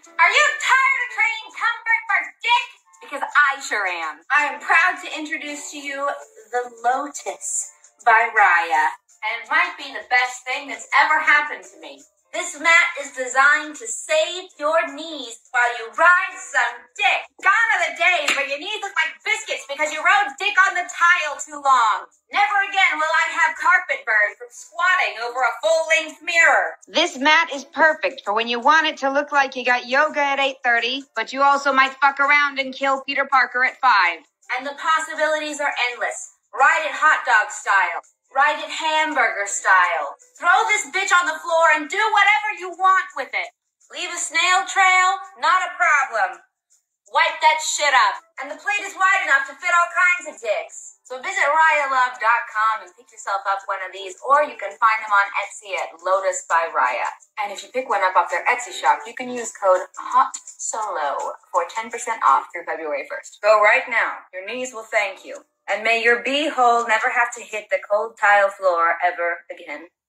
Are you tired of trading comfort for dick? Because I sure am. I am proud to introduce to you the Lotus by Raya. And it might be the best thing that's ever happened to me. This mat is designed to save your knees while you ride some dick. Gone are the days where your knees look like biscuits because you rode dick on the tile too long. Never again will I have carpet burn from squatting over a full-length mirror. This mat is perfect for when you want it to look like you got yoga at 8:30, but you also might fuck around and kill Peter Parker at 5. And the possibilities are endless. Ride it hot dog style. Ride it hamburger style. Throw this bitch on the floor and do whatever you want with it. Leave a snail trail? Not a problem. Wipe that shit up. And the plate is wide enough to fit all kinds of dicks. So visit RayaLove.com and pick yourself up one of these, or you can find them on Etsy at Lotus by Raya. And if you pick one up off their Etsy shop, you can use code HOTSOLO for 10% off through February 1st. Go right now. Your knees will thank you. And may your bee hole never have to hit the cold tile floor ever again.